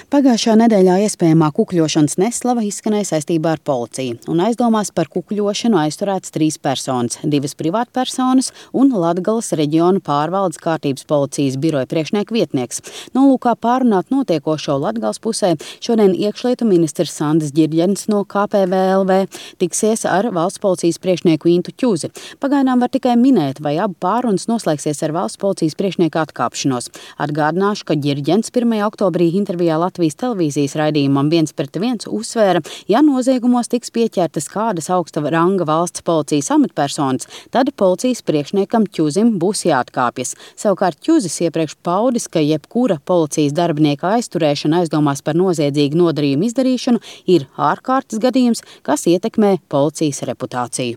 Pagājušā nedēļā iespējamā kukļošanas neslava izskanēja saistībā ar policiju, un aizdomās par kukļošanu aizturētas 3 personas, 2 privātpersonas un Latgales reģiona pārvaldes kārtības policijas biroja priekšnieka vietnieks. Nolūkā pārunāt notiekošo Latgales pusē šodien iekšlietu ministrs Sandis Ģirģens no KPVLV tiksies ar valsts policijas priekšnieku Intu Ķuzi. Pagaidām var tikai minēt, vai abu pārunas noslēgsies ar valsts policijas priekšnieka atkāpšanos. Atgādināšu, ka Ģirģens 1. oktobrī intervijā Latvijas televīzijas raidījumam 1:1 uzsvēra, ja noziegumos tiks pieķertas kādas augsta ranga valsts policijas amatpersonas, tad policijas priekšniekam Ķuzim būs jāatkāpjas. Savukārt Ķuzis iepriekš paudis, ka jebkura policijas darbinieka aizturēšana aizdomās par noziedzīgu nodarījumu izdarīšanu ir ārkārtas gadījums, kas ietekmē policijas reputāciju.